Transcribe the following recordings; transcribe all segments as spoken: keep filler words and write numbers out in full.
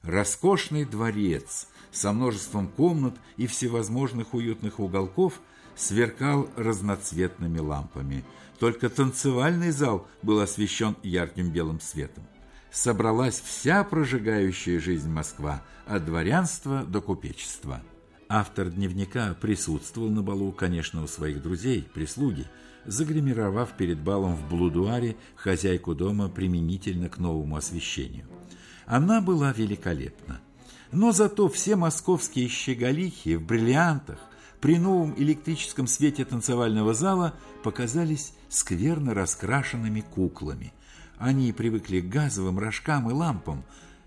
Роскошный дворец со множеством комнат и всевозможных уютных уголков сверкал разноцветными лампами. Только танцевальный зал был освещен ярким белым светом. Собралась вся прожигающая жизнь Москва, от дворянства до купечества. Автор дневника присутствовал на балу, конечно, у своих друзей, прислуги, загримировав перед балом в блудуаре хозяйку дома применительно к новому освещению. Она была великолепна. Но зато все московские щеголихи в бриллиантах при новом электрическом свете танцевального зала показались скверно раскрашенными куклами. Они привыкли к газовым рожкам и лампам.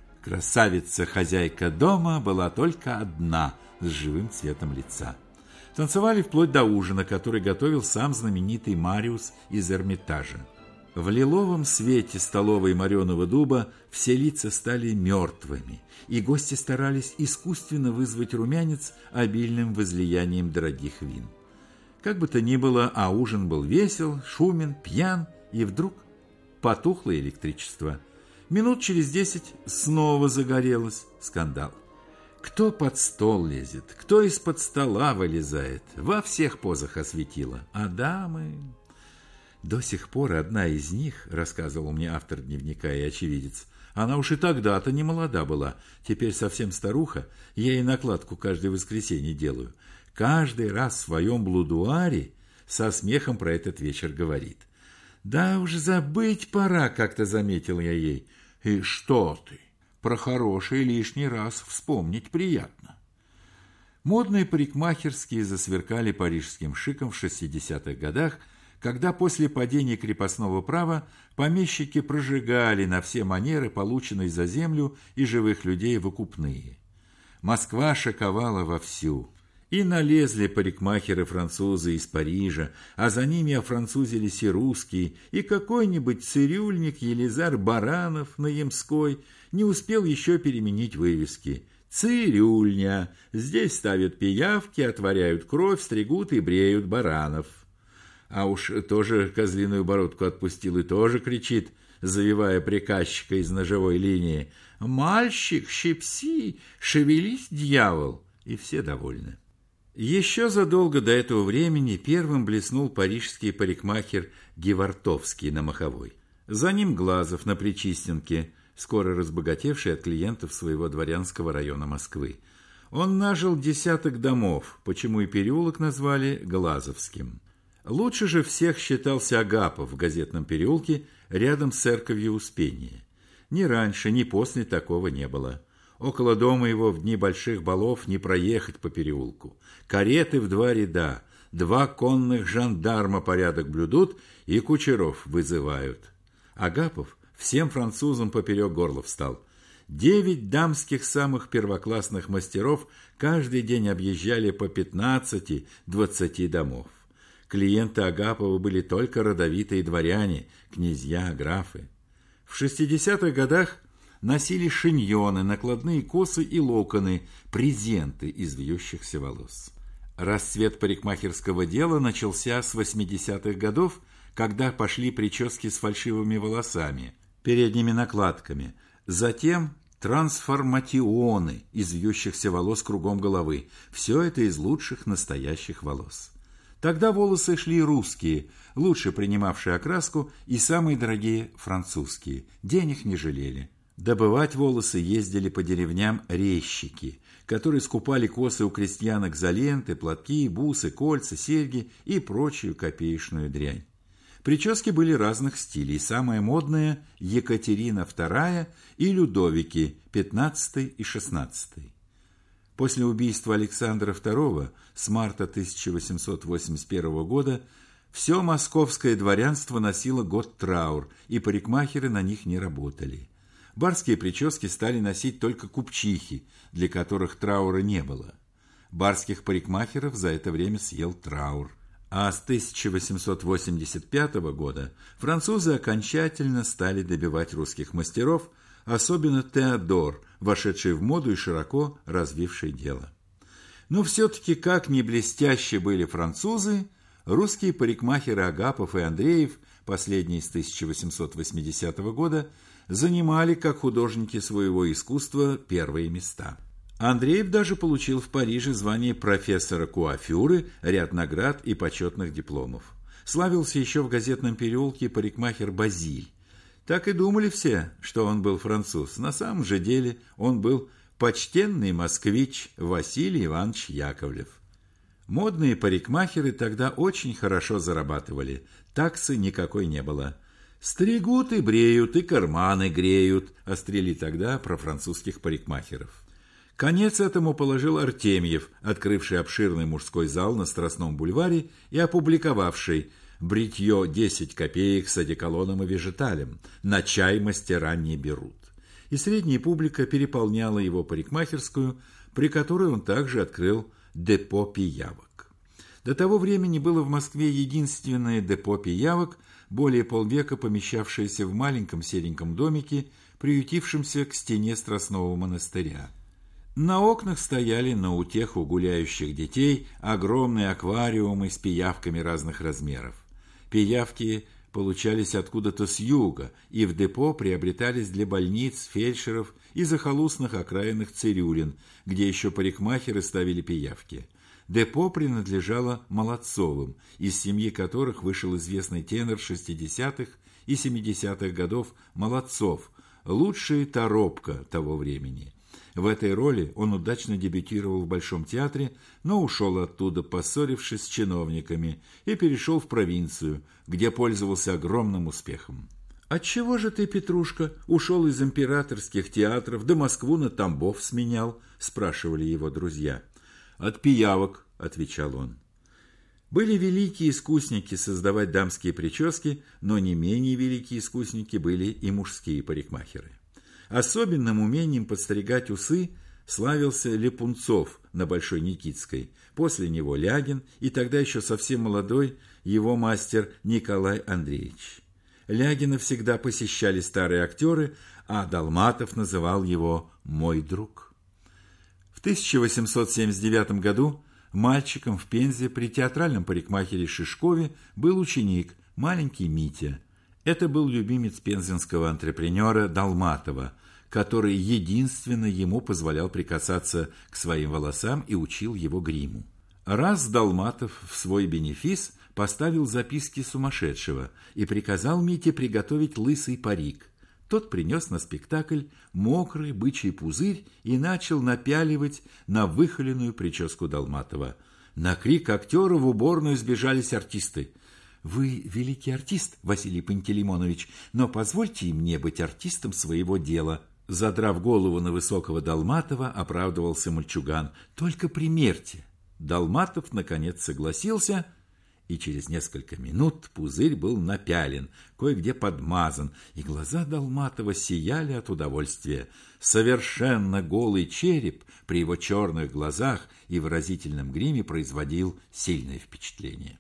Красавица-хозяйка дома была только одна, с живым цветом лица. Танцевали вплоть до ужина, который готовил сам знаменитый Мариус из Эрмитажа. В лиловом свете столовой мореного дуба все лица стали мертвыми, и гости старались искусственно вызвать румянец обильным возлиянием дорогих вин. Как бы то ни было, а ужин был весел, шумен, пьян, и вдруг потухло электричество. Минут через десять снова загорелось. Скандал. Кто под стол лезет, кто из-под стола вылезает, во всех позах осветило. А дамы... До сих пор одна из них, рассказывал мне автор дневника и очевидец, она уж и тогда-то не молода была, теперь совсем старуха, я ей накладку каждое воскресенье делаю. Каждый раз в своем блудуаре со смехом про этот вечер говорит. Да уж забыть пора, как-то заметил я ей. И что ты? Про хорошее лишний раз вспомнить приятно. Модные парикмахерские засверкали парижским шиком в шестидесятых годах, когда после падения крепостного права помещики прожигали на все манеры полученные за землю и живых людей выкупные. Москва шиковала вовсю. И налезли парикмахеры-французы из Парижа, а за ними офранцузились и русские, и какой-нибудь цирюльник Елизар Баранов на Ямской не успел еще переменить вывески. «Цирюльня! Здесь ставят пиявки, отваряют кровь, стригут и бреют баранов». А уж тоже козлиную бородку отпустил и тоже кричит, завивая приказчика из ножевой линии: «Мальчик, щипси, шевелись, дьявол!» И все довольны. Еще задолго до этого времени первым блеснул парижский парикмахер Гевартовский на Маховой. За ним Глазов на Причистенке, скоро разбогатевший от клиентов своего дворянского района Москвы. Он нажил десяток домов, почему и переулок назвали Глазовским. Лучше же всех считался Агапов в Газетном переулке рядом с церковью Успения. Ни раньше, ни после такого не было. Около дома его в дни больших балов не проехать по переулку. Кареты в два ряда, два конных жандарма порядок блюдут и кучеров вызывают. Агапов всем французам поперек горла встал. Девять дамских самых первоклассных мастеров каждый день объезжали по пятнадцати-двадцати домов. Клиенты Агапова были только родовитые дворяне, князья, графы. В шестидесятых годах носили шиньоны, накладные косы и локоны, презенты из вьющихся волос. Расцвет парикмахерского дела начался с восьмидесятых годов, когда пошли прически с фальшивыми волосами, передними накладками. Затем трансформатионы из вьющихся волос кругом головы. Все это из лучших настоящих волос. Тогда волосы шли русские, лучше принимавшие окраску, и самые дорогие французские. Денег не жалели. Добывать волосы ездили по деревням резчики, которые скупали косы у крестьянок за ленты, платки, бусы, кольца, серьги и прочую копеечную дрянь. Прически были разных стилей. Самая модная – Екатерина вторая и Людовики пятнадцатый и шестнадцатый. После убийства Александра второго с марта тысяча восемьсот восемьдесят первого года все московское дворянство носило год траур, и парикмахеры на них не работали. Барские прически стали носить только купчихи, для которых траура не было. Барских парикмахеров за это время съел траур. А с тысяча восемьсот восемьдесят пятого года французы окончательно стали добивать русских мастеров, особенно Теодор, вошедший в моду и широко развивший дело. Но все-таки, как ни блестяще были французы, русские парикмахеры Агапов и Андреев, последний с тысяча восемьсот восьмидесятого года, занимали, как художники своего искусства, первые места. Андреев даже получил в Париже звание профессора куафюры, ряд наград и почетных дипломов. Славился еще в газетном переулке парикмахер Базиль. Так и думали все, что он был француз. На самом же деле он был почтенный москвич Василий Иванович Яковлев. Модные парикмахеры тогда очень хорошо зарабатывали, таксы никакой не было. «Стригут и бреют, и карманы греют», острели тогда про французских парикмахеров. Конец этому положил Артемьев, открывший обширный мужской зал на Страстном бульваре и опубликовавший «Бритье десять копеек с одеколоном и вежеталем, на чай мастера не берут». И средняя публика переполняла его парикмахерскую, при которой он также открыл депо пиявок. До того времени было в Москве единственное депо пиявок, более полвека помещавшееся в маленьком сереньком домике, приютившемся к стене Страстного монастыря. На окнах стояли на утеху гуляющих детей огромные аквариумы с пиявками разных размеров. Пиявки получались откуда-то с юга и в депо приобретались для больниц, фельдшеров и захолустных окраинных цирюлин, где еще парикмахеры ставили пиявки. Депо принадлежало Молодцовым, из семьи которых вышел известный тенор шестидесятых и семидесятых годов Молодцов, лучший торопко того времени. В этой роли он удачно дебютировал в Большом театре, но ушел оттуда, поссорившись с чиновниками, и перешел в провинцию, где пользовался огромным успехом. «Отчего же ты, Петрушка, ушел из императорских театров, да Москву на Тамбов сменял?» – спрашивали его друзья. «От пиявок», – отвечал он. Были великие искусники создавать дамские прически, но не менее великие искусники были и мужские парикмахеры. Особенным умением подстригать усы славился Лепунцов на Большой Никитской, после него Лягин и тогда еще совсем молодой его мастер Николай Андреевич. Лягина всегда посещали старые актеры, а Долматов называл его «мой друг». В тысяча восемьсот семьдесят девятом году мальчиком в Пензе при театральном парикмахере Шишкове был ученик, маленький Митя. Это был любимец пензенского антрепренера Долматова, который единственно ему позволял прикасаться к своим волосам и учил его гриму. Раз Долматов в свой бенефис поставил записки сумасшедшего и приказал Мите приготовить лысый парик. Тот принес на спектакль мокрый бычий пузырь и начал напяливать на выхоленную прическу Долматова. На крик актера в уборную сбежались артисты. «Вы великий артист, Василий Пантелеймонович, но позвольте и мне быть артистом своего дела». Задрав голову на высокого Долматова, оправдывался мальчуган. «Только примерьте». Долматов, наконец, согласился, и через несколько минут пузырь был напялен, кое-где подмазан, и глаза Долматова сияли от удовольствия. Совершенно голый череп при его черных глазах и выразительном гриме производил сильное впечатление.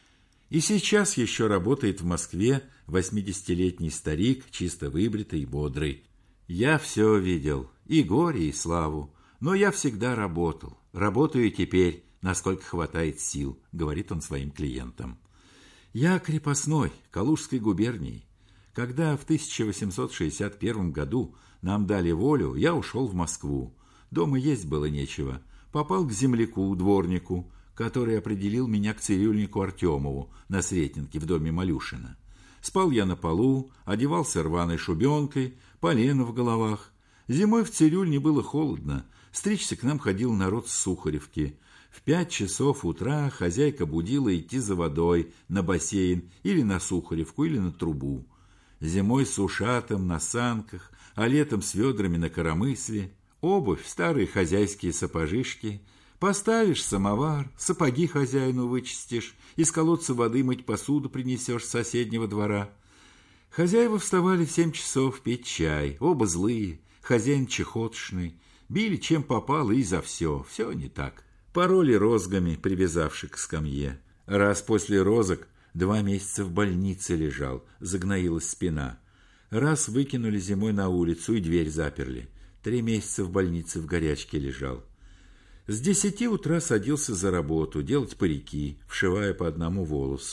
И сейчас еще работает в Москве восьмидесятилетний старик, чисто выбритый и бодрый. Я все видел, и горе, и славу, но я всегда работал. Работаю теперь, насколько хватает сил, говорит он своим клиентам. Я крепостной, Калужской губернии. Когда в тысяча восемьсот шестьдесят первом году нам дали волю, я ушел в Москву. Дома есть было нечего. Попал к земляку, дворнику, который определил меня к цирюльнику Артемову на Сретенке в доме Малюшина. Спал я на полу, одевался рваной шубенкой, полено в головах. Зимой в цирюльне было холодно, стричься к нам ходил народ с Сухаревки. В пять часов утра хозяйка будила идти за водой на бассейн или на Сухаревку, или на трубу. Зимой с ушатом на санках, а летом с ведрами на коромысле. Обувь, старые хозяйские сапожишки. Поставишь самовар, сапоги хозяину вычистишь, из колодца воды мыть посуду принесешь с соседнего двора. Хозяева вставали в семь часов пить чай, оба злые, хозяин чехотшный, били чем попало и за все, все не так. Пороли розгами, привязавших к скамье. Раз после розок два месяца в больнице лежал, загноилась спина. Раз выкинули зимой на улицу и дверь заперли. Три месяца в больнице в горячке лежал. С десяти утра садился за работу, делать парики, вшивая по одному волосу.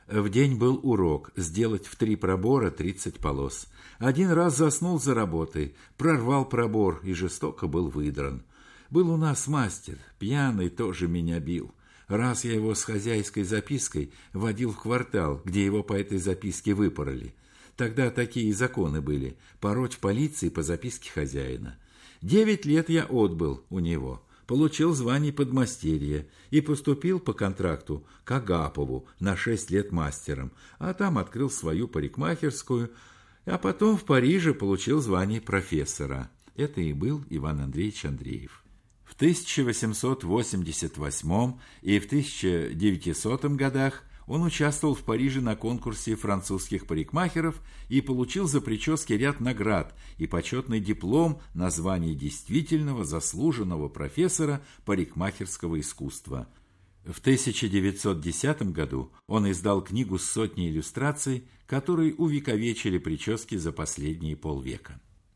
В день был урок – сделать в три пробора тридцать полос. Один раз заснул за работой, прорвал пробор и жестоко был выдран. Был у нас мастер, пьяный, тоже меня бил. Раз я его с хозяйской запиской водил в квартал, где его по этой записке выпороли. Тогда такие законы были – пороть в полиции по записке хозяина. Девять лет я отбыл у него, получил звание подмастерья и поступил по контракту к Агапову на шесть лет мастером, а там открыл свою парикмахерскую, а потом в Париже получил звание профессора. Это и был Иван Андреевич Андреев. В тысяча восемьсот восемьдесят восьмом и в тысяча девятисотом годах он участвовал в Париже на конкурсе французских парикмахеров и получил за прически ряд наград и почетный диплом на звание действительного заслуженного профессора парикмахерского искусства. В тысяча девятьсот десятом году он издал книгу с сотней иллюстраций, которые увековечили прически за последние полвека.